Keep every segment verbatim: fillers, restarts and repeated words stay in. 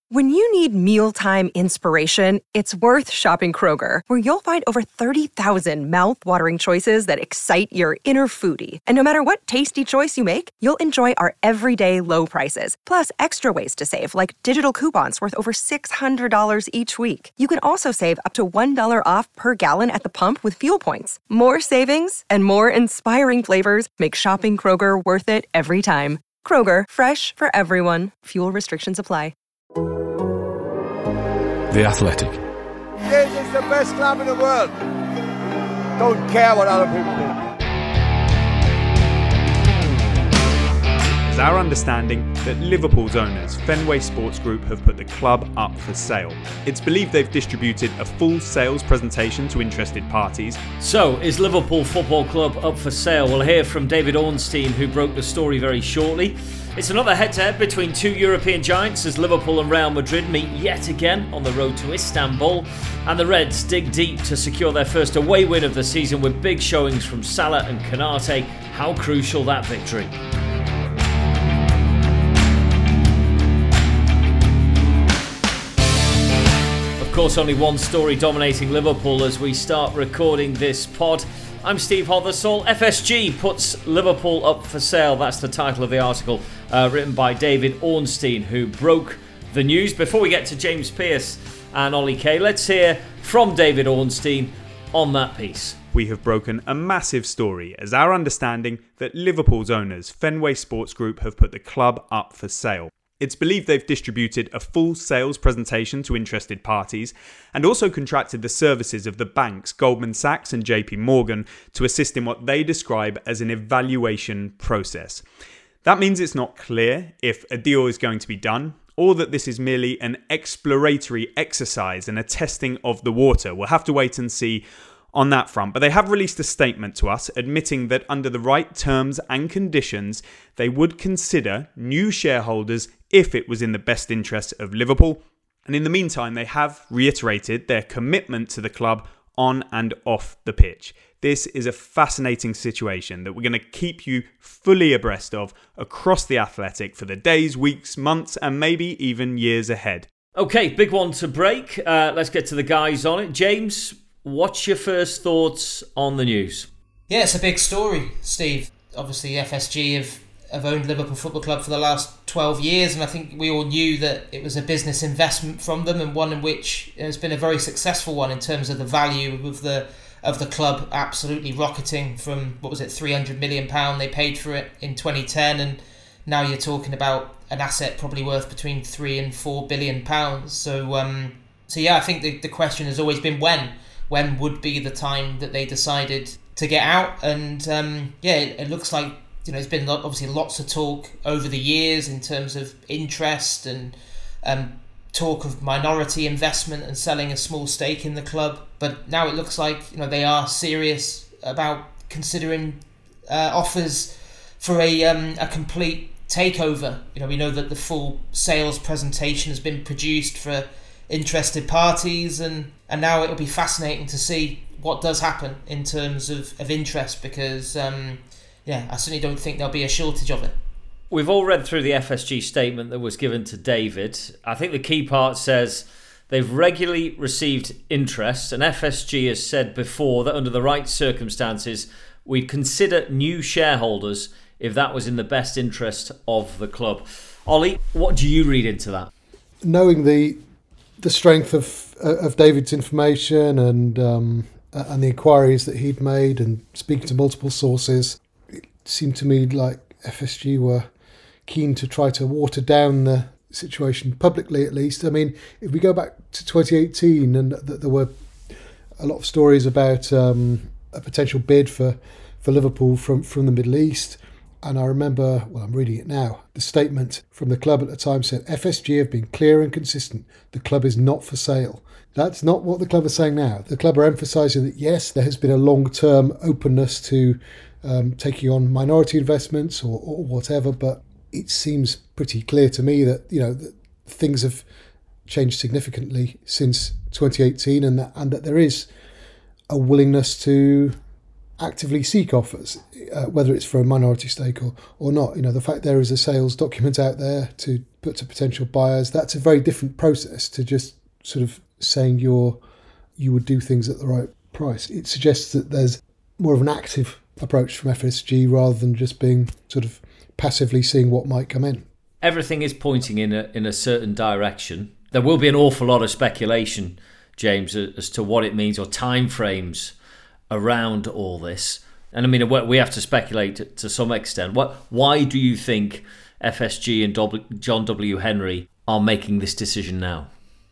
When you need mealtime inspiration, it's worth shopping Kroger, where you'll find over thirty thousand mouth-watering choices that excite your inner foodie. And no matter what tasty choice you make, you'll enjoy our everyday low prices, plus extra ways to save, like digital coupons worth over six hundred dollars each week. You can also save up to one dollar off per gallon at the pump with fuel points. More savings and more inspiring flavors make shopping Kroger worth it every time. Kroger, fresh for everyone. Fuel restrictions apply. The Athletic. This is the best club in the world. Don't care what other people think. It's our understanding that Liverpool's owners, Fenway Sports Group, have put the club up for sale. It's believed they've distributed a full sales presentation to interested parties. So, is Liverpool Football Club up for sale? We'll hear from David Ornstein, who broke the story very shortly. It's another head-to-head between two European giants as Liverpool and Real Madrid meet yet again on the road to Istanbul. And the Reds dig deep to secure their first away win of the season with big showings from Salah and Konate. How crucial that victory. Of course, only one story dominating Liverpool as we start recording this pod. I'm Steve Hothersall. F S G puts Liverpool up for sale. That's the title of the article uh, written by David Ornstein, who broke the news. Before we get to James Pearce and Ollie Kay, let's hear from David Ornstein on that piece. We have broken a massive story as our understanding that Liverpool's owners, Fenway Sports Group, have put the club up for sale. It's believed they've distributed a full sales presentation to interested parties and also contracted the services of the banks Goldman Sachs and J P Morgan to assist in what they describe as an evaluation process. That means it's not clear if a deal is going to be done or that this is merely an exploratory exercise and a testing of the water. We'll have to wait and see on that front, but they have released a statement to us admitting that under the right terms and conditions, they would consider new shareholders if it was in the best interest of Liverpool. And in the meantime, they have reiterated their commitment to the club on and off the pitch. This is a fascinating situation that we're going to keep you fully abreast of across The Athletic for the days, weeks, months, and maybe even years ahead. Okay, big one to break. Uh, let's get to the guys on it. James, what's your first thoughts on the news? Yeah, it's a big story, Steve. Obviously, F S G have, have owned Liverpool Football Club for the last twelve years, and I think we all knew that it was a business investment from them, and one in which has been a very successful one in terms of the value of the of the club absolutely rocketing from, what was it, three hundred million pounds they paid for it in twenty ten, and now you're talking about an asset probably worth between three and four billion pounds. So, um, so yeah, I think the, the question has always been when. When would be the time that they decided to get out? And um, yeah, it, it looks like, you know, there's been obviously lots of talk over the years in terms of interest and um, talk of minority investment and selling a small stake in the club. But now it looks like, you know, they are serious about considering uh, offers for a um, a complete takeover. You know, we know that the full sales presentation has been produced for interested parties, and, and now it'll be fascinating to see what does happen in terms of, of interest, because um, yeah, I certainly don't think there'll be a shortage of it. We've all read through the F S G statement that was given to David. I think the key part says they've regularly received interest, and F S G has said before that under the right circumstances we'd consider new shareholders if that was in the best interest of the club. Ollie, what do you read into that? Knowing the the strength of of David's information and um, and the inquiries that he'd made and speaking to multiple sources, it seemed to me like F S G were keen to try to water down the situation publicly, at least. I mean, if we go back to twenty eighteen, and th- there were a lot of stories about um, a potential bid for, for Liverpool from, from the Middle East. And I remember, well, I'm reading it now, the statement from the club at the time said, F S G have been clear and consistent. The club is not for sale. That's not what the club are saying now. The club are emphasising that, yes, there has been a long-term openness to um, taking on minority investments or, or whatever, but it seems pretty clear to me that, you know, that things have changed significantly since twenty eighteen, and that, and that there is a willingness to actively seek offers, uh, whether it's for a minority stake or, or not. You know, the fact there is a sales document out there to put to potential buyers, that's a very different process to just sort of saying you're you would do things at the right price. It suggests that there's more of an active approach from F S G rather than just being sort of passively seeing what might come in. Everything is pointing in a in a certain direction. There will be an awful lot of speculation, James, as to what it means or timeframes around all this. And I mean, we have to speculate to, to some extent. What? Why do you think F S G and w, John W. Henry are making this decision now?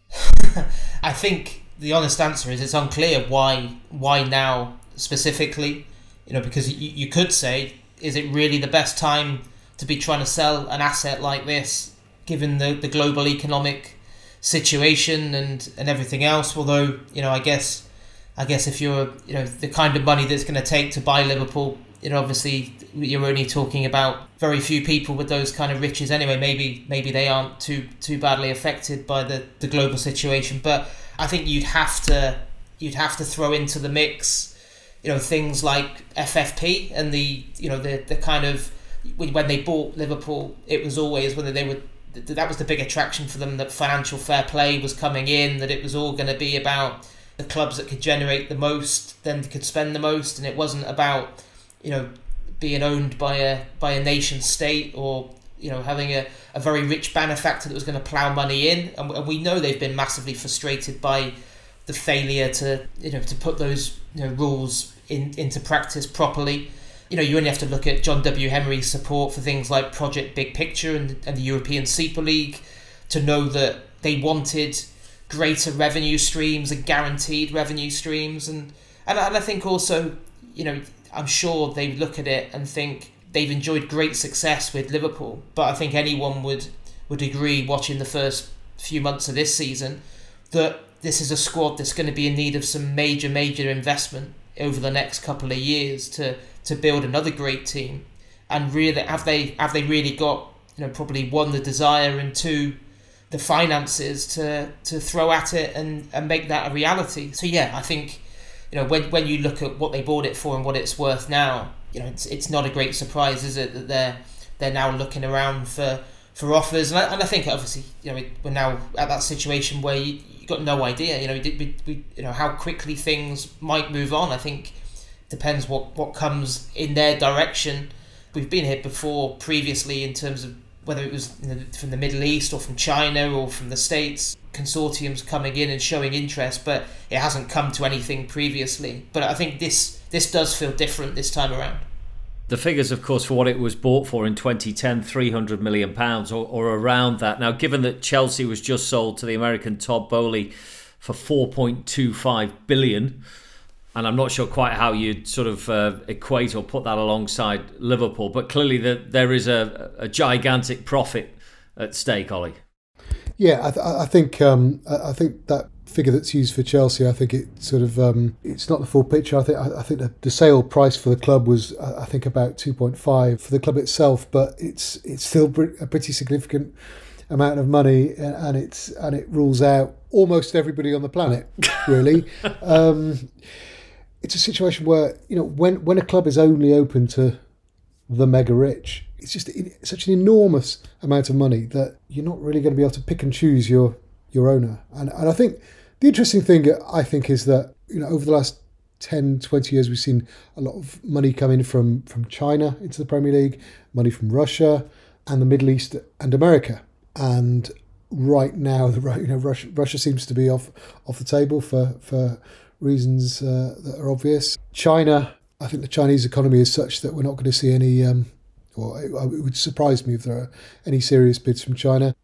I think the honest answer is it's unclear why why now specifically. You know, because you, you could say, is it really the best time to be trying to sell an asset like this, given the, the global economic situation and, and everything else? Although, you know, I guess I guess if you're, you know, the kind of money that's going to take to buy Liverpool, you know, obviously you're only talking about very few people with those kind of riches anyway. Maybe maybe they aren't too too badly affected by the, the global situation. But I think you'd have to you'd have to throw into the mix, you know, things like F F P and the, you know, the the kind of, when they bought Liverpool, it was always whether they were, that was the big attraction for them, that financial fair play was coming in, that it was all going to be about the clubs that could generate the most, then could spend the most, and it wasn't about, you know, being owned by a by a nation state or, you know, having a, a very rich benefactor that was going to plough money in. And, and we know they've been massively frustrated by the failure to, you know, to put those, you know, rules in into practice properly. You know, you only have to look at John W. Henry's support for things like Project Big Picture and, and the European Super League to know that they wanted greater revenue streams and guaranteed revenue streams. And, and, and I think also, you know, I'm sure they look at it and think they've enjoyed great success with Liverpool. But I think anyone would, would agree, watching the first few months of this season, that this is a squad that's going to be in need of some major, major investment over the next couple of years to to build another great team. And really, have they have they really got, you know, probably one, the desire, and two, the finances to to throw at it and, and make that a reality. So yeah, I think, you know, when when you look at what they bought it for and what it's worth now, you know, it's it's not a great surprise, is it, that they're they're now looking around for, for offers. And I, and I think obviously, you know, we're now at that situation where you you got no idea, you know, we, we, you know, how quickly things might move on. I think depends what, what comes in their direction. We've been here before previously in terms of whether it was, you know, from the Middle East or from China or from the States, consortiums coming in and showing interest, but it hasn't come to anything previously. But I think this this does feel different this time around. The figures, of course, for what it was bought for in twenty ten, three hundred million pounds or, or around that. Now, given that Chelsea was just sold to the American Todd Boehly for four point two five billion pounds, and I'm not sure quite how you'd sort of uh, equate or put that alongside Liverpool, but clearly the, there is a, a gigantic profit at stake, Ollie. Yeah, I, th- I think um, I think that figure that's used for Chelsea, I think it sort of um, it's not the full picture. I think I, I think the, the sale price for the club was I think about two point five for the club itself, but it's it's still a pretty significant amount of money, and it's and it rules out almost everybody on the planet, really. um, It's a situation where, you know, when, when a club is only open to the mega rich, it's just it's such an enormous amount of money that you're not really going to be able to pick and choose your your owner. And and I think the interesting thing, I think, is that, you know, over the last ten, twenty years, we've seen a lot of money come in from, from China into the Premier League, money from Russia and the Middle East and America. And right now, the you know Russia, Russia seems to be off off the table for for. reasons uh, that are obvious. China, I think the Chinese economy is such that we're not going to see any, um, or it, it would surprise me if there are any serious bids from China.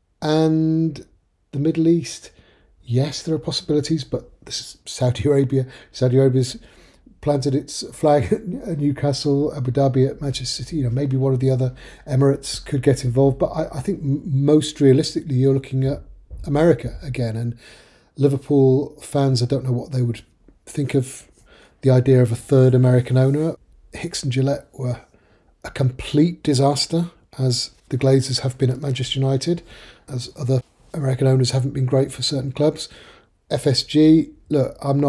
And the Middle East, yes, there are possibilities, but this is Saudi Arabia. Saudi Arabia's planted its flag at Newcastle, Abu Dhabi, at Manchester City. You know, maybe one of the other Emirates could get involved, but I, I think most realistically, you're looking at America again. And Liverpool fans, I don't know what they would think of the idea of a third American owner. Hicks and Gillette were a complete disaster, as the Glazers have been at Manchester United, as other American owners haven't been great for certain clubs. F S G, look, I'm not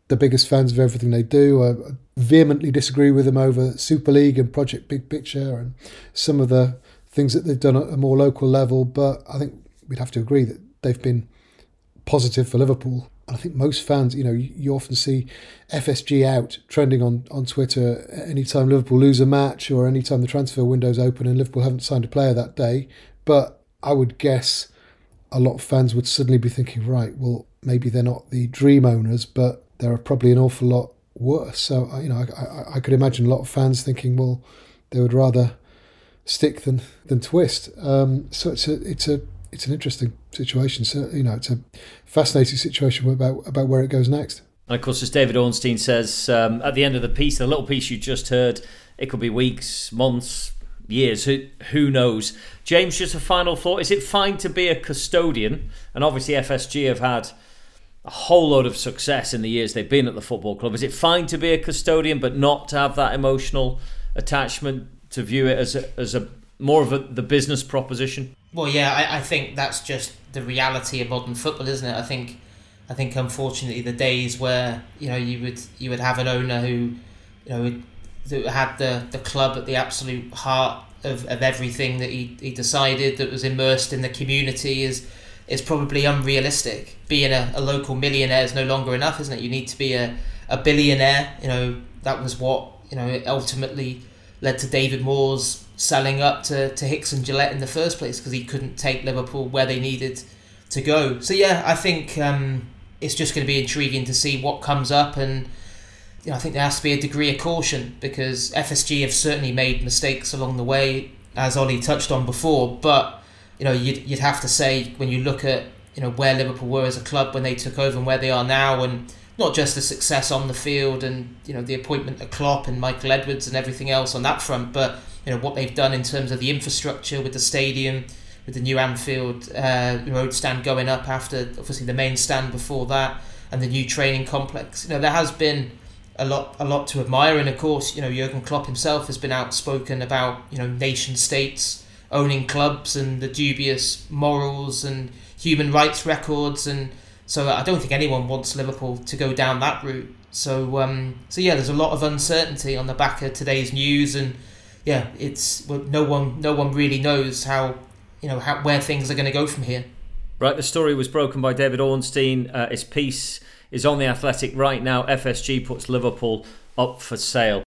the biggest fans of everything they do. I vehemently disagree with them over Super League and Project Big Picture and some of the things that they've done at a more local level, but I think we'd have to agree that they've been positive for Liverpool. And I think most fans, you know, you, you often see F S G out trending on, on Twitter anytime Liverpool lose a match or anytime the transfer window's open and Liverpool haven't signed a player that day. But I would guess a lot of fans would suddenly be thinking, right, well, maybe they're not the dream owners, but there are probably an awful lot worse. So, you know, I, I, I could imagine a lot of fans thinking, well, they would rather stick than than twist. Um, so it's a it's a it's an interesting situation. So, you know, it's a fascinating situation about about where it goes next. And of course, as David Ornstein says um, at the end of the piece, the little piece you just heard, it could be weeks, months, years, who who knows. James, just a final thought. Is it fine to be a custodian? And obviously F S G have had a whole load of success in the years they've been at the football club. Is it fine to be a custodian but not to have that emotional attachment, to view it as a, as a more of a, the business proposition? Well, yeah, I, I think that's just the reality of modern football, isn't it? I think I think unfortunately the days where, you know, you would you would have an owner who, you know, would, that had the, the club at the absolute heart of, of everything that he, he decided, that was immersed in the community, is is probably unrealistic. Being a, a local millionaire is no longer enough, isn't it? You need to be a, a billionaire. You know, that was what, you know, it ultimately led to David Moore's selling up to, to Hicks and Gillette in the first place, because he couldn't take Liverpool where they needed to go. So yeah, I think um, it's just going to be intriguing to see what comes up, and you know, I think there has to be a degree of caution, because F S G have certainly made mistakes along the way, as Ollie touched on before. But you know, you'd you'd have to say, when you look at, you know, where Liverpool were as a club when they took over and where they are now, and not just the success on the field and, you know, the appointment of Klopp and Michael Edwards and everything else on that front, but you know what they've done in terms of the infrastructure with the stadium, with the new Anfield uh, road stand going up after obviously the main stand before that, and the new training complex. You know, there has been a lot a lot to admire, and of course, you know, Jurgen Klopp himself has been outspoken about, you know, nation states owning clubs and the dubious morals and human rights records, and so I don't think anyone wants Liverpool to go down that route. So um, so yeah, there's a lot of uncertainty on the back of today's news, and yeah, it's no one no one really knows how, you know, how, where things are going to go from here. Right, the story was broken by David Ornstein. Uh, his piece is on The Athletic right now. F S G puts Liverpool up for sale.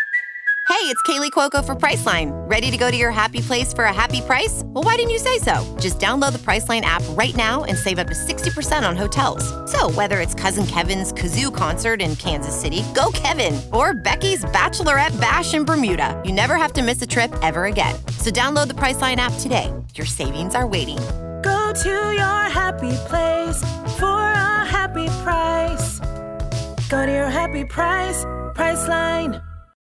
Hey, it's Kaylee Cuoco for Priceline. Ready to go to your happy place for a happy price? Well, why didn't you say so? Just download the Priceline app right now and save up to sixty percent on hotels. So whether it's Cousin Kevin's Kazoo Concert in Kansas City, go Kevin, or Becky's Bachelorette Bash in Bermuda, you never have to miss a trip ever again. So download the Priceline app today. Your savings are waiting. Go to your happy place for a happy price. Go to your happy price, Priceline.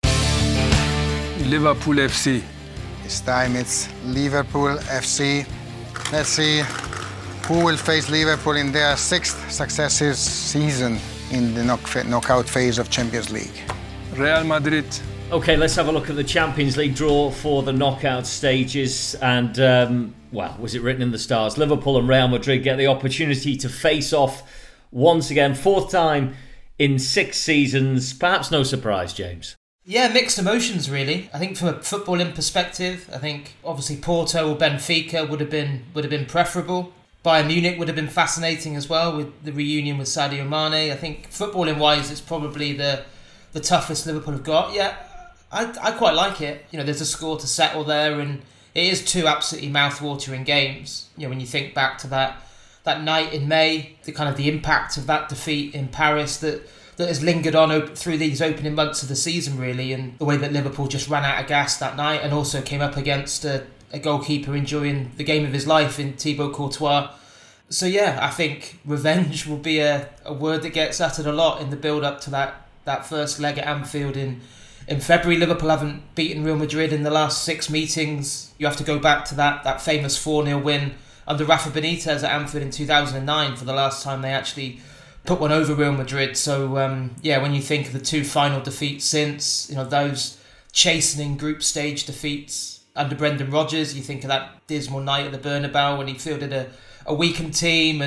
Liverpool F C. This time it's Liverpool F C. Let's see who will face Liverpool in their sixth successive season in the knock- knockout phase of Champions League. Real Madrid. Okay, let's have a look at the Champions League draw for the knockout stages. And, um, well, was it written in the stars? Liverpool and Real Madrid get the opportunity to face off once again, fourth time in six seasons. Perhaps no surprise, James. Yeah, mixed emotions really. I think from a footballing perspective, I think obviously Porto or Benfica would have been would have been preferable. Bayern Munich would have been fascinating as well, with the reunion with Sadio Mane. I think footballing wise, it's probably the the toughest Liverpool have got. Yeah, I I quite like it. You know, there's a score to settle there, and it is two absolutely mouth-watering games. You know, when you think back to that that night in May, the kind of the impact of that defeat in Paris that. that has lingered on op- through these opening months of the season, really, and the way that Liverpool just ran out of gas that night, and also came up against a, a goalkeeper enjoying the game of his life in Thibaut Courtois. So yeah, I think revenge will be a, a word that gets uttered a lot in the build-up to that, that first leg at Anfield in, in February. Liverpool haven't beaten Real Madrid in the last six meetings. You have to go back to that, that famous four nil win under Rafa Benitez at Anfield in two thousand nine for the last time they actually put one over Real Madrid. So um, yeah, when you think of the two final defeats since, you know, those chastening group stage defeats under Brendan Rodgers, you think of that dismal night at the Bernabeu when he fielded a, a weakened team, and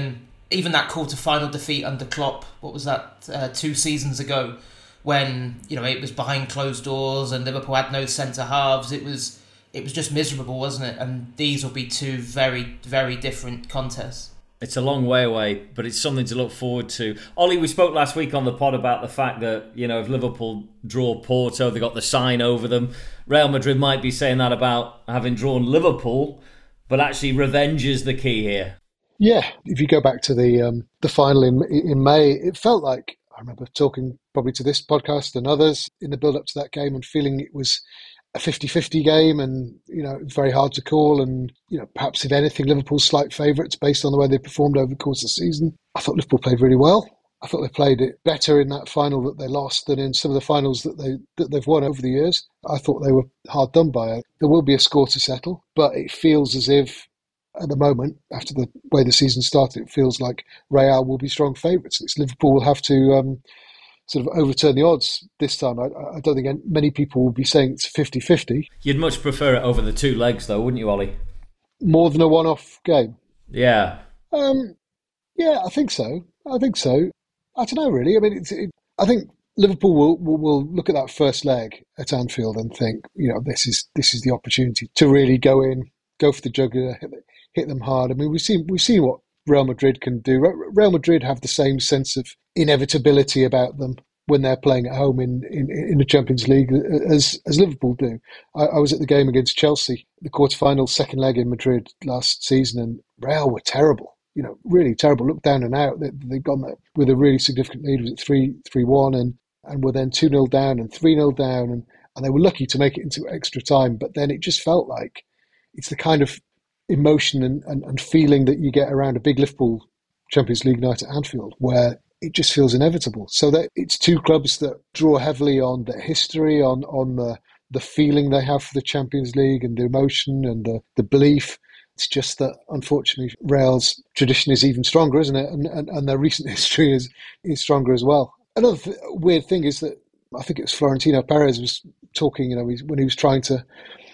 even that quarter-final defeat under Klopp, what was that, uh, two seasons ago, when, you know, it was behind closed doors and Liverpool had no centre-halves. It was it was just miserable, wasn't it? And these will be two very, very different contests. It's a long way away, but it's something to look forward to. Ollie, we spoke last week on the pod about the fact that, you know, if Liverpool draw Porto, they got the sign over them. Real Madrid might be saying that about having drawn Liverpool, but actually revenge is the key here. Yeah, if you go back to the um, the final in in May, it felt like, I remember talking probably to this podcast and others in the build-up to that game and feeling it was a fifty-fifty game, and, you know, it was very hard to call, and, you know, perhaps if anything, Liverpool's slight favourites based on the way they performed over the course of the season. I thought Liverpool played really well. I thought they played it better in that final that they lost than in some of the finals that, they, that they've won over the years. I thought they were hard done by. There will be a score to settle, but it feels as if, at the moment, after the way the season started, it feels like Real will be strong favourites. It's Liverpool will have to um, sort of overturn the odds this time. I, I don't think many people will be saying it's fifty-fifty. You'd much prefer it over the two legs, though, wouldn't you, Ollie? More than a one-off game? Yeah. Um, yeah, I think so. I think so. I don't know, really. I mean, it's, it, I think Liverpool will, will will look at that first leg at Anfield and think, you know, this is this is the opportunity to really go in, go for the jugular, hit, hit them hard. I mean, we've seen we've seen what Real Madrid can do. Real Madrid have the same sense of inevitability about them when they're playing at home in, in, in the Champions League as as Liverpool do. I, I was at the game against Chelsea, the quarterfinal second leg in Madrid last season, and Real were terrible. You know, really terrible. Looked down and out. They, they'd gone there with a really significant lead. Was it three three one, and and were then two nil down and three nil down, and, and they were lucky to make it into extra time. But then it just felt like it's the kind of emotion and, and, and feeling that you get around a big Liverpool Champions League night at Anfield, where it just feels inevitable. So that it's two clubs that draw heavily on their history, on on the the feeling they have for the Champions League and the emotion and the, the belief. It's just that, unfortunately, Real's tradition is even stronger, isn't it? And and, and their recent history is, is stronger as well. Another th- weird thing is that I think it was Florentino Perez was talking, you know, when he was trying to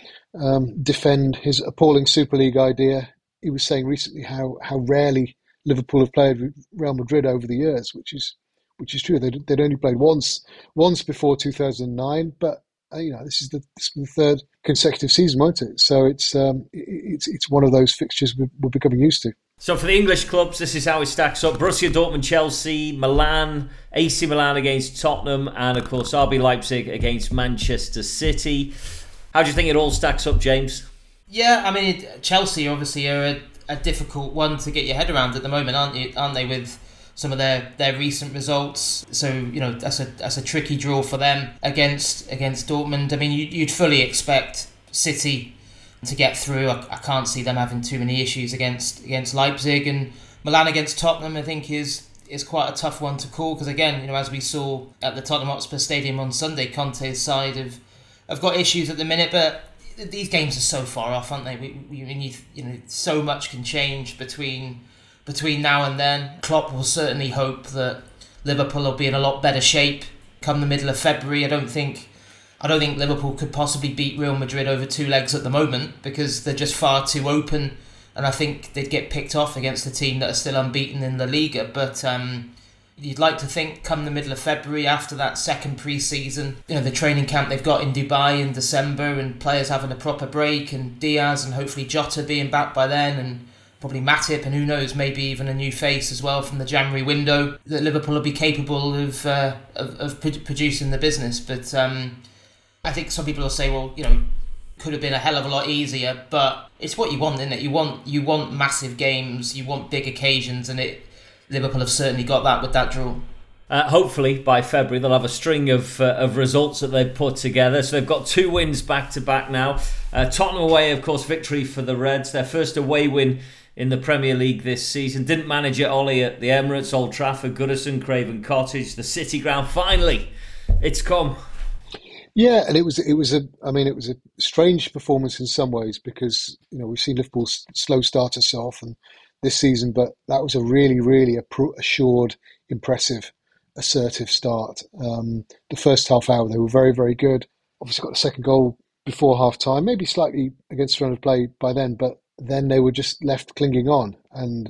um, defend his appalling Super League idea. He was saying recently how, how rarely Liverpool have played with Real Madrid over the years, which is which is true. They'd, they'd only played once once before two thousand nine, but uh, you know, this is the, this is the third consecutive season, won't it? So it's um, it, it's it's one of those fixtures we're, we're becoming used to. So for the English clubs, this is how it stacks up. Borussia Dortmund, Chelsea, Milan, A C Milan against Tottenham, and of course R B Leipzig against Manchester City. How do you think it all stacks up, James? Yeah, I mean, Chelsea obviously are a, a difficult one to get your head around at the moment, aren't you? Aren't they, with some of their, their recent results? So, you know, that's a that's a tricky draw for them against against Dortmund. I mean, you, you'd fully expect City to get through. I, I can't see them having too many issues against against Leipzig, and Milan against Tottenham, I think, is is quite a tough one to call, because again, you know, as we saw at the Tottenham Hotspur Stadium on Sunday, Conte's side have have got issues at the minute, but these games are so far off, aren't they? We, we, we need, you know, so much can change between between now and then. Klopp will certainly hope that Liverpool will be in a lot better shape come the middle of February. I don't think I don't think Liverpool could possibly beat Real Madrid over two legs at the moment, because they're just far too open, and I think they'd get picked off against a team that are still unbeaten in the Liga. But um, you'd like to think come the middle of February, after that second pre-season, you know, the training camp they've got in Dubai in December, and players having a proper break, and Diaz and hopefully Jota being back by then, and probably Matip, and who knows, maybe even a new face as well from the January window, that Liverpool will be capable of uh, of, of producing the business. But um, I think some people will say, well, you know, could have been a hell of a lot easier, but it's what you want, isn't it? You want you want massive games, you want big occasions, and it Liverpool have certainly got that with that draw. Uh, hopefully by February they'll have a string of uh, of results that they've put together. So they've got two wins back to back now. Uh, Tottenham away, of course, victory for the Reds. Their first away win in the Premier League this season. Didn't manage it, Ollie, at the Emirates, Old Trafford, Goodison, Craven Cottage, the City ground. Finally, it's come. Yeah, and it was it was a I mean it was a strange performance in some ways, because, you know, we've seen Liverpool slow start us off and this season, but that was a really really assured, impressive, assertive start. Um, the first half hour they were very very good. Obviously got the second goal before half time, maybe slightly against the run of play by then, but then they were just left clinging on, and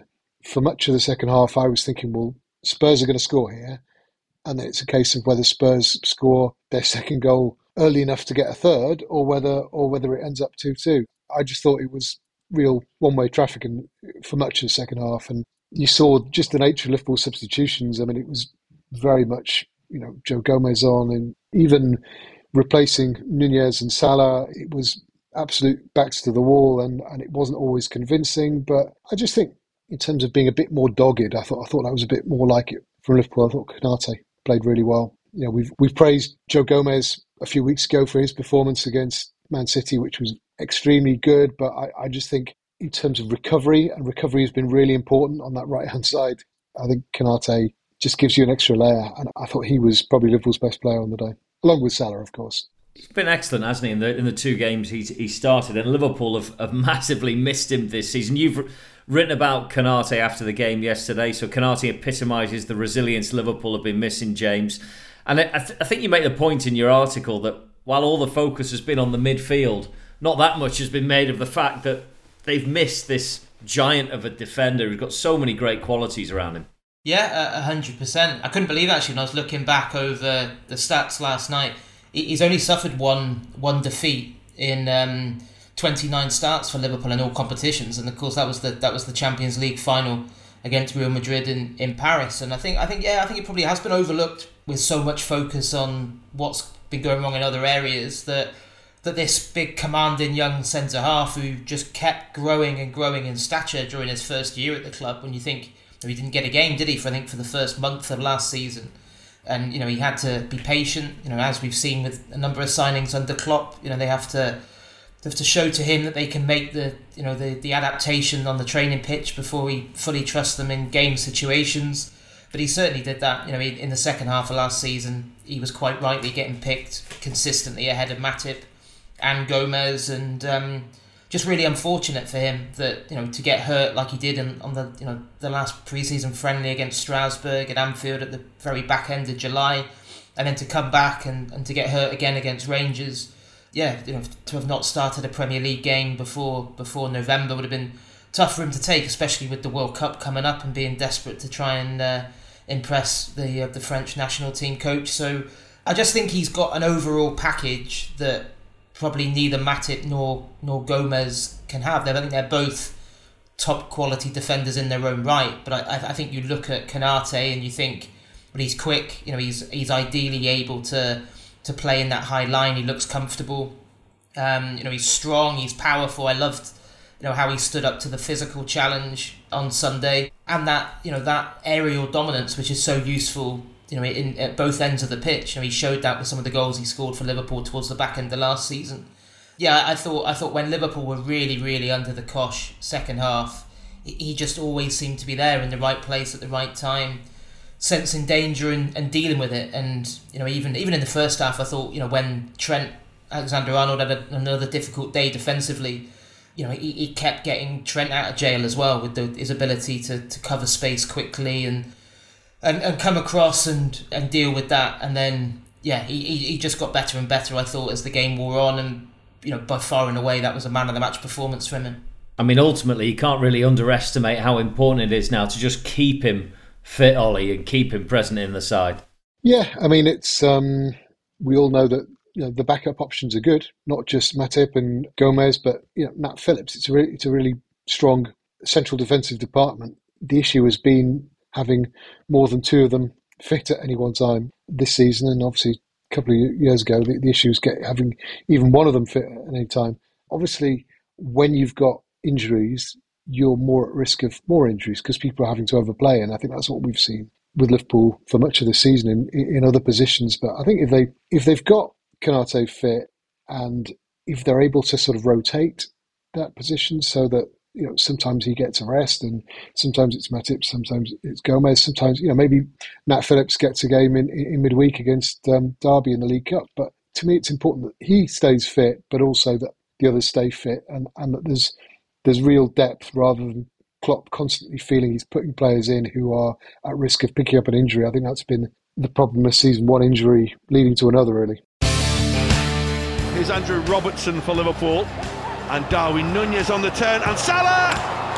for much of the second half, I was thinking, well, Spurs are going to score here. And it's a case of whether Spurs score their second goal early enough to get a third, or whether or whether it ends up two two. I just thought it was real one-way traffic in, for much of the second half. And you saw just the nature of Liverpool substitutions. I mean, it was very much, you know, Joe Gomez on, and even replacing Nunez and Salah, it was absolute backs to the wall, and, and it wasn't always convincing. But I just think in terms of being a bit more dogged, I thought I thought that was a bit more like it from Liverpool. I thought Konate played really well. You know, we've we've praised Joe Gomez a few weeks ago for his performance against Man City, which was extremely good. But I, I just think in terms of recovery, and recovery has been really important on that right-hand side, I think Konate just gives you an extra layer. And I thought he was probably Liverpool's best player on the day, along with Salah, of course. He's been excellent, hasn't he, in the in the two games he's he started. And Liverpool have, have massively missed him this season. You've written about Konate after the game yesterday. So Konate epitomises the resilience Liverpool have been missing, James. And I, th- I think you make the point in your article that while all the focus has been on the midfield, not that much has been made of the fact that they've missed this giant of a defender who's got so many great qualities around him. Yeah, a hundred percent. I couldn't believe actually when I was looking back over the stats last night. He's only suffered one one defeat in um, twenty-nine starts for Liverpool in all competitions, and of course that was the that was the Champions League final against Real Madrid in, in Paris. And I think I think yeah, I think it probably has been overlooked with so much focus on what's been going wrong in other areas, that that this big commanding young centre half who just kept growing and growing in stature during his first year at the club. When you think he didn't get a game, did he? For I think for the first month of last season. And, you know, he had to be patient, you know, as we've seen with a number of signings under Klopp. You know, they have to they have to show to him that they can make the, you know, the, the adaptation on the training pitch before we fully trust them in game situations. But he certainly did that. You know, he, in the second half of last season, he was quite rightly getting picked consistently ahead of Matip and Gomez, and um, just really unfortunate for him that, you know, to get hurt like he did in, on the, you know, the last pre-season friendly against Strasbourg at Anfield at the very back end of July, and then to come back and, and to get hurt again against Rangers. Yeah, you know, to have not started a Premier League game before before November would have been tough for him to take, especially with the World Cup coming up and being desperate to try and uh, impress the uh, the French national team coach. So I just think he's got an overall package that probably neither Matip nor nor Gomez can have. I think they're both top quality defenders in their own right, but I, I think you look at Konate and you think, well, he's quick. You know, he's he's ideally able to to play in that high line. He looks comfortable. Um, you know, he's strong. He's powerful. I loved, you know, how he stood up to the physical challenge on Sunday, and that, you know, that aerial dominance, which is so useful, you know, in at both ends of the pitch. You know, he showed that with some of the goals he scored for Liverpool towards the back end of last season. Yeah, I thought I thought when Liverpool were really, really under the cosh second half, he just always seemed to be there in the right place at the right time, sensing danger and, and dealing with it. And, you know, even even in the first half, I thought, you know, when Trent Alexander-Arnold had a, another difficult day defensively, you know, he, he kept getting Trent out of jail as well with the, his ability to, to cover space quickly and And, and come across and, and deal with that. And then, yeah, he, he he just got better and better, I thought, as the game wore on. And, you know, by far and away, that was a man of the match performance from him. I mean, ultimately, you can't really underestimate how important it is now to just keep him fit, Ollie, and keep him present in the side. Yeah, I mean, it's um, we all know that, you know, the backup options are good, not just Matip and Gomez, but, you know, Nat Phillips. It's a really, it's a really strong central defensive department. The issue has been having more than two of them fit at any one time this season, and obviously a couple of years ago the, the issue was get, having even one of them fit at any time. Obviously, when you've got injuries, you're more at risk of more injuries because people are having to overplay, and I think that's what we've seen with Liverpool for much of the season in, in other positions. But I think if they if they've got Konate fit, and if they're able to sort of rotate that position so that, you know, sometimes he gets a rest, and sometimes it's Matip, sometimes it's Gomez, sometimes, you know, maybe Nat Phillips gets a game in, in midweek against um, Derby in the League Cup. But to me, it's important that he stays fit, but also that the others stay fit, and, and that there's there's real depth rather than Klopp constantly feeling he's putting players in who are at risk of picking up an injury. I think that's been the problem this season, one injury leading to another, really. Here's Andrew Robertson for Liverpool. And Darwin Nunez on the turn, and Salah!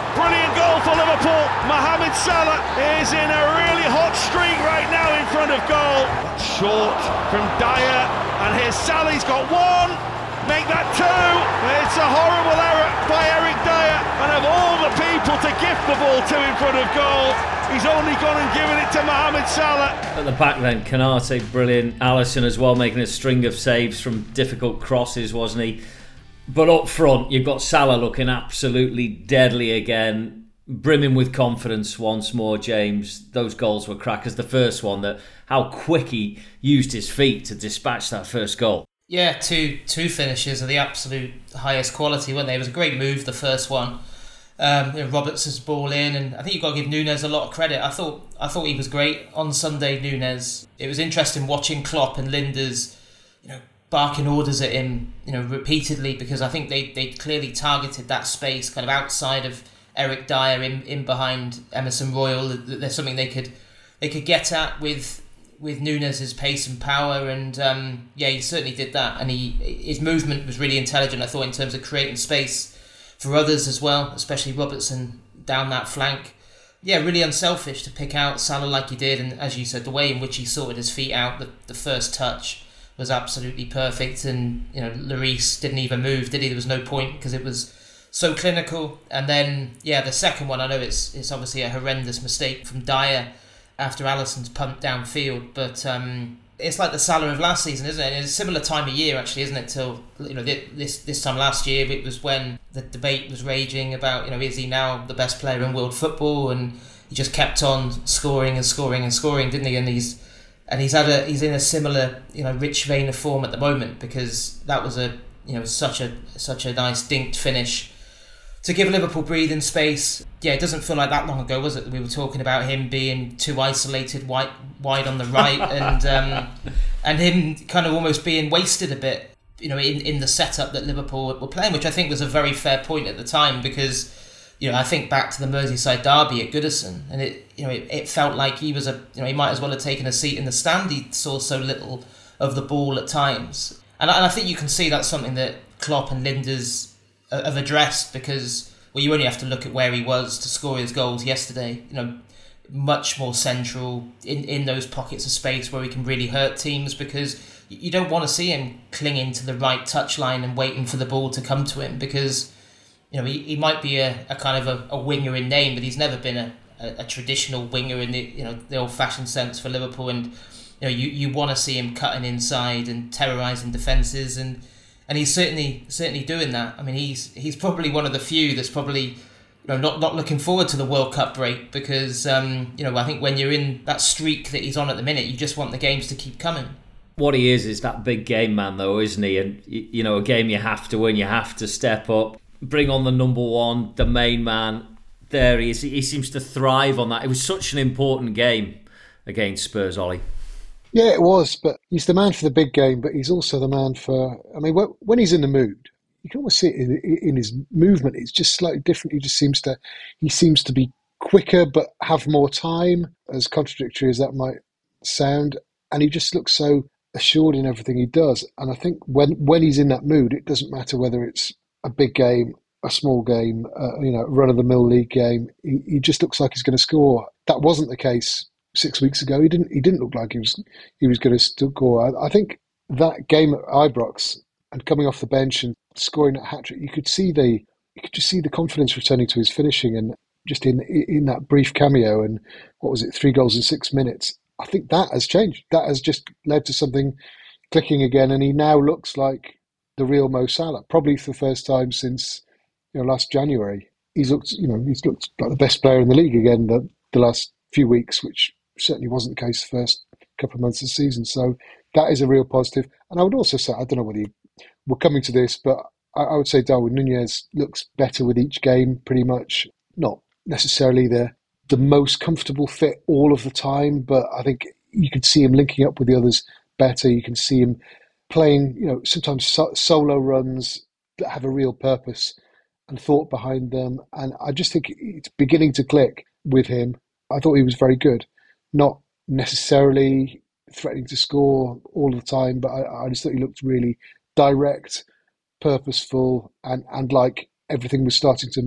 Brilliant goal for Liverpool. Mohamed Salah is in a really hot streak right now in front of goal. Short from Dyer, and here's Salah. He's got one. Make that two. It's a horrible error by Eric Dyer, and of all the people to gift the ball to in front of goal, he's only gone and given it to Mohamed Salah. At the back then, Konate, brilliant. Alisson as well, making a string of saves from difficult crosses, wasn't he? But up front, you've got Salah looking absolutely deadly again, brimming with confidence once more, James. Those goals were crackers. The first one, that how quick he used his feet to dispatch that first goal. Yeah, two two finishes of the absolute highest quality, weren't they? It was a great move, the first one. Um, you know, Robertson's ball in, and I think you've got to give Núñez a lot of credit. I thought I thought he was great on Sunday, Núñez. It was interesting watching Klopp and Lijnders, you know, barking orders at him, you know, repeatedly, because I think they they clearly targeted that space kind of outside of Eric Dyer, in, in behind Emerson Royal. There's something they could they could get at with with Núñez's pace and power, and um, yeah, he certainly did that. And he his movement was really intelligent, I thought, in terms of creating space for others as well, especially Robertson down that flank. Yeah, really unselfish to pick out Salah like he did, and as you said, the way in which he sorted his feet out, the, the first touch was absolutely perfect, and you know, Lloris didn't even move, did he? There was no point because it was so clinical. And then yeah, the second one, I know it's it's obviously a horrendous mistake from Dyer after Alisson's pumped downfield, but um, it's like the Salah of last season, isn't it? And it's a similar time of year, actually, isn't it? Till you know this this time last year, it was when the debate was raging about, you know, is he now the best player in world football? And he just kept on scoring and scoring and scoring, didn't he? And he's and he's had a he's in a similar, you know, rich vein of form at the moment, because that was a you know such a such a nice dinked finish to give Liverpool breathing space. Yeah, it doesn't feel like that long ago, was it? We were talking about him being too isolated, wide, wide on the right, and um, and him kind of almost being wasted a bit, you know, in, in the setup that Liverpool were playing, which I think was a very fair point at the time, because, you know, I think back to the Merseyside derby at Goodison, and it, you know, it, it felt like he was a, you know, he might as well have taken a seat in the stand. He saw so little of the ball at times, and I, and I think you can see that's something that Klopp and Lijnders have addressed, because, well, you only have to look at where he was to score his goals yesterday. You know, much more central in, in those pockets of space where he can really hurt teams, because you don't want to see him clinging to the right touchline and waiting for the ball to come to him, because, you know, he, he might be a, a kind of a, a winger in name, but he's never been a, a, a traditional winger in the, you know, the old-fashioned sense for Liverpool. And, you know, you, you want to see him cutting inside and terrorising defences, and And he's certainly certainly doing that. I mean, he's he's probably one of the few that's probably, you know, not, not looking forward to the World Cup break, because um, you know, I think when you're in that streak that he's on at the minute, you just want the games to keep coming. What he is is that big game man, though, isn't he? And you know, a game you have to win, you have to step up, bring on the number one, the main man. There he is. He seems to thrive on that. It was such an important game against Spurs, Ollie. Yeah, it was, but he's the man for the big game, but he's also the man for, I mean, when he's in the mood, you can almost see it in, in his movement. It's just slightly different. He just seems to, he seems to be quicker, but have more time, as contradictory as that might sound. And he just looks so assured in everything he does. And I think when, when he's in that mood, it doesn't matter whether it's a big game, a small game, uh, you know, run-of-the-mill league game. He, he just looks like he's going to score. That wasn't the case Six weeks ago. He didn't. He didn't look like he was. He was going to score. I, I think that game at Ibrox and coming off the bench and scoring that hat trick, you could see the. You could just see the confidence returning to his finishing, and just in in that brief cameo and what was it, three goals in six minutes. I think that has changed. That has just led to something clicking again, and he now looks like the real Mo Salah. Probably for the first time since, you know, last January. He's looked. You know, he's looked like the best player in the league again the, the last few weeks, which certainly wasn't the case the first couple of months of the season. So that is a real positive. And I would also say, I don't know whether you, we're coming to this, but I, I would say Darwin Núñez looks better with each game, pretty much. Not necessarily the the most comfortable fit all of the time, but I think you can see him linking up with the others better. You can see him playing, you know, sometimes so, solo runs that have a real purpose and thought behind them. And I just think it's beginning to click with him. I thought he was very good. Not necessarily threatening to score all the time, but I, I just thought he looked really direct, purposeful, and, and like everything was starting to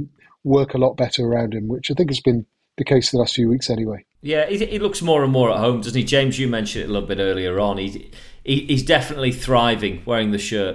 work a lot better around him, which I think has been the case the last few weeks anyway. Yeah, he, he looks more and more at home, doesn't he? James, you mentioned it a little bit earlier on. He, he he's definitely thriving wearing the shirt.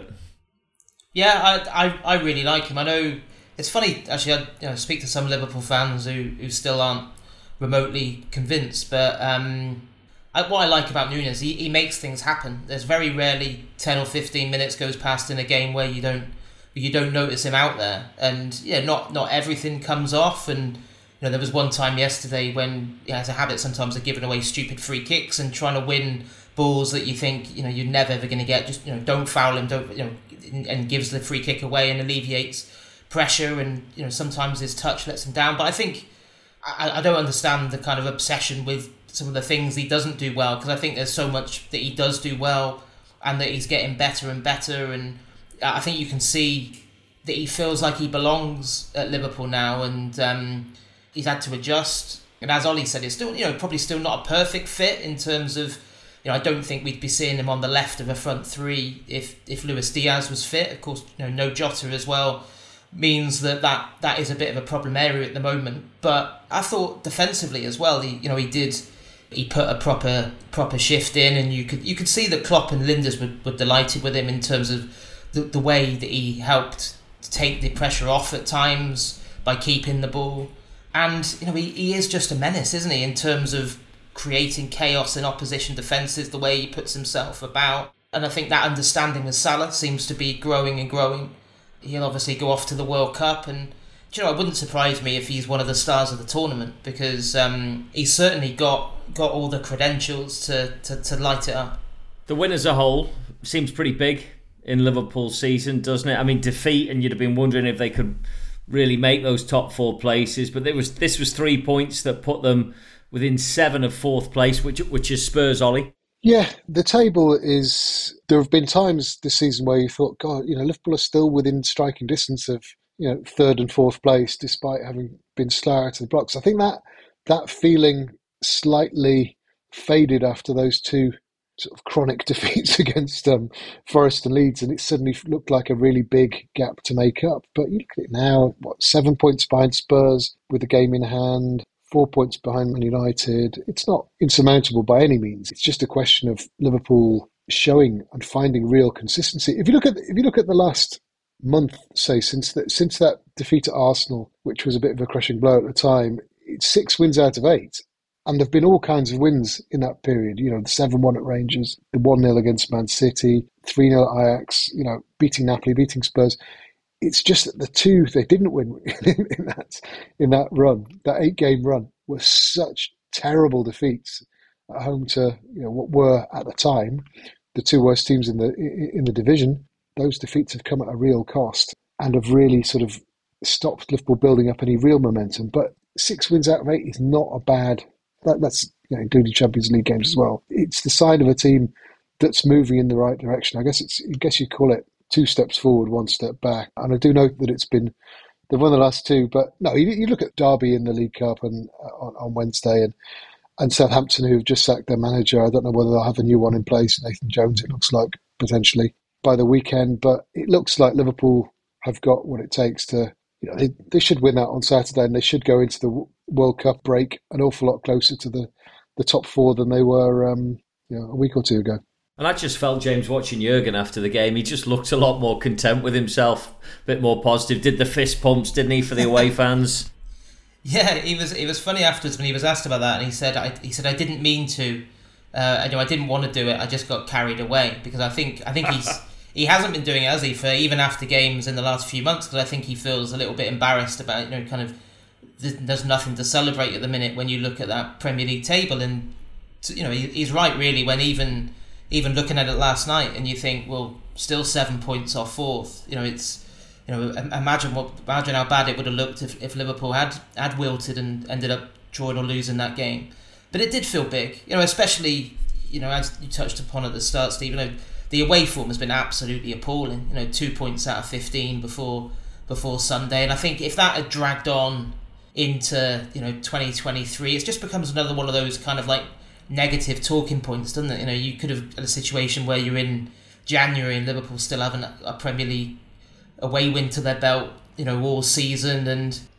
Yeah, I, I I really like him. I know it's funny actually. I you know, speak to some Liverpool fans who, who still aren't remotely convinced, but um, I, what I like about Núñez, he he makes things happen. There's very rarely ten or fifteen minutes goes past in a game where you don't you don't notice him out there, and yeah, not not everything comes off. And you know, there was one time yesterday when he has a habit sometimes of giving away stupid free kicks and trying to win balls that you think you know you're never ever going to get. Just you know, don't foul him, don't you know, and, and gives the free kick away and alleviates pressure. And you know, sometimes his touch lets him down. But I think I, I don't understand the kind of obsession with some of the things he doesn't do well, because I think there's so much that he does do well, and that he's getting better and better. And I think you can see that he feels like he belongs at Liverpool now, and um, he's had to adjust. And as Ollie said, it's still, you know, probably still not a perfect fit in terms of, you know, I don't think we'd be seeing him on the left of a front three if if Luis Diaz was fit. Of course, you know, no Jota as well means that, that that is a bit of a problem area at the moment. But I thought defensively as well, he you know he did he put a proper proper shift in, and you could you could see that Klopp and Linders were, were delighted with him in terms of the the way that he helped to take the pressure off at times by keeping the ball. And you know he, he is just a menace, isn't he, in terms of creating chaos in opposition defences, the way he puts himself about. And I think that understanding with Salah seems to be growing and growing. He'll obviously go off to the World Cup, and you know, it wouldn't surprise me if he's one of the stars of the tournament, because um, he's certainly got got all the credentials to, to, to light it up. The win as a whole seems pretty big in Liverpool's season, doesn't it? I mean, defeat, and you'd have been wondering if they could really make those top four places, but there was this was three points that put them within seven of fourth place, which which is Spurs, Ollie. Yeah, the table is... There have been times this season where you thought, God, you know, Liverpool are still within striking distance of, you know, third and fourth place, despite having been slow out of the blocks. I think that that feeling slightly faded after those two sort of chronic defeats against um, Forest and Leeds, and it suddenly looked like a really big gap to make up. But you look at it now, what, seven points behind Spurs with the game in hand, four points behind Man United. It's not insurmountable by any means. It's just a question of Liverpool showing and finding real consistency. If you look at if you look at the last month, say since that since that defeat at Arsenal, which was a bit of a crushing blow at the time, it's six wins out of eight, and there've been all kinds of wins in that period. You know, the seven one at Rangers, the one nil against Man City, three nil at Ajax. You know, beating Napoli, beating Spurs. It's just that the two they didn't win in that in that run, that eight game run, were such terrible defeats at home to, you know, what were at the time the two worst teams in the in the division. Those defeats have come at a real cost and have really sort of stopped Liverpool building up any real momentum. But six wins out of eight is not a bad. That, that's you know, including Champions League games as well. It's the sign of a team that's moving in the right direction. I guess it's. I guess you call it two steps forward, one step back. And I do know that it's been, they've won the last two, but no, you, you look at Derby in the League Cup and uh, on, on Wednesday, and, and Southampton, who've just sacked their manager. I don't know whether they'll have a new one in place, Nathan Jones, it looks like, potentially, by the weekend. But it looks like Liverpool have got what it takes to, you know, they, they should win that on Saturday, and they should go into the World Cup break an awful lot closer to the, the top four than they were um, you know, a week or two ago. And I just felt, James, watching Jurgen after the game, he just looked a lot more content with himself, a bit more positive. Did the fist pumps, didn't he, for the away fans? Yeah, he was. It was funny afterwards when he was asked about that, and he said, "I he said I didn't mean to. Uh, I know I didn't want to do it. I just got carried away because I think I think he's he hasn't been doing it, has he, for even after games in the last few months? Because I think he feels a little bit embarrassed about, you know, kind of there's nothing to celebrate at the minute when you look at that Premier League table, and you know he, he's right really when even." Even looking at it last night, and you think, well, still seven points off fourth. You know, it's, you know, imagine what, imagine how bad it would have looked if, if Liverpool had had wilted and ended up drawing or losing that game. But it did feel big, you know, especially, you know, as you touched upon at the start, Steve. You know, the away form has been absolutely appalling. You know, two points out of fifteen before before Sunday, and I think if that had dragged on into, you know, twenty twenty-three, it just becomes another one of those kind of like negative talking points, doesn't it? You know, you could have had a situation where you're in January and Liverpool still haven't a Premier League away win to their belt, you know, all season, and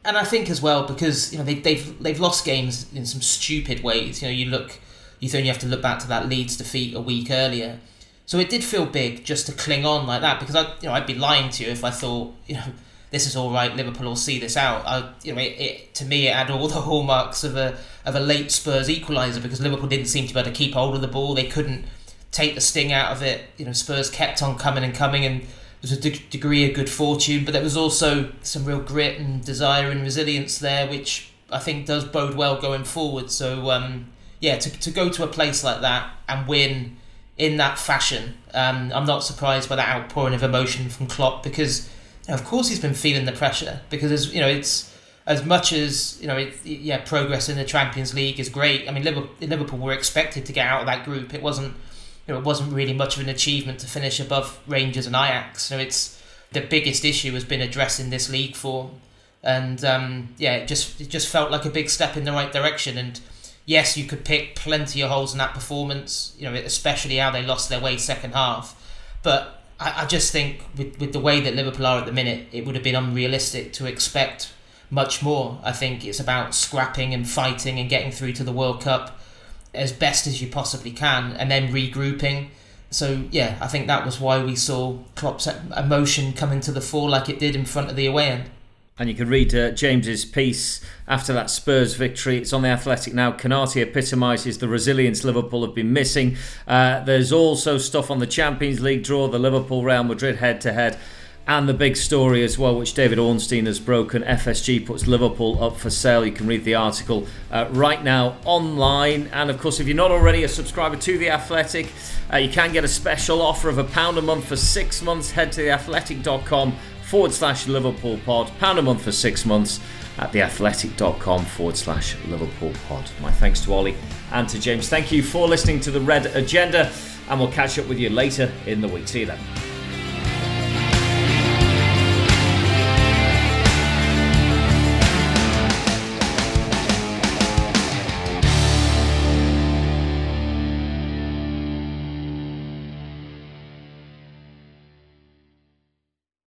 And I think as well, because you know they, they've they've lost games in some stupid ways. You know, you look, you only have to look back to that Leeds defeat a week earlier. So it did feel big just to cling on like that, because I, you know, I'd be lying to you if I thought, you know, this is all right, Liverpool will see this out. I, you know, it, it, to me, it had all the hallmarks of a of a late Spurs equaliser, because Liverpool didn't seem to be able to keep hold of the ball. They couldn't take the sting out of it. You know, Spurs kept on coming and coming, and there was a de- degree of good fortune, but there was also some real grit and desire and resilience there, which I think does bode well going forward. So, um, yeah, to to go to a place like that and win in that fashion, um, I'm not surprised by that outpouring of emotion from Klopp, because you know, of course he's been feeling the pressure, because as you know, it's as much as you know, it, yeah, progress in the Champions League is great. I mean, Liverpool, Liverpool were expected to get out of that group. It wasn't, you know, it wasn't really much of an achievement to finish above Rangers and Ajax. You know, it's the biggest issue has been addressing this league form, and um, yeah, it just it just felt like a big step in the right direction. And yes, you could pick plenty of holes in that performance, you know, especially how they lost their way second half. But I, I just think with, with the way that Liverpool are at the minute, it would have been unrealistic to expect much more. I think it's about scrapping and fighting and getting through to the World Cup as best as you possibly can, and then regrouping. So yeah, I think that was why we saw Klopp's emotion coming to the fore like it did in front of the away end. And you can read uh, James's piece after that Spurs victory. It's on The Athletic now. Konate epitomises the resilience Liverpool have been missing. Uh, there's also stuff on the Champions League draw, the Liverpool-Real Madrid head-to-head, and the big story as well, which David Ornstein has broken. F S G puts Liverpool up for sale. You can read the article uh, right now online. And of course, if you're not already a subscriber to The Athletic, uh, you can get a special offer of a pound a month for six months. Head to theathletic.com forward slash Liverpool pod. Pound a month for six months at theathletic.com forward slash Liverpool pod. My thanks to Ollie and to James. Thank you for listening to the Red Agenda, and we'll catch up with you later in the week. See you then.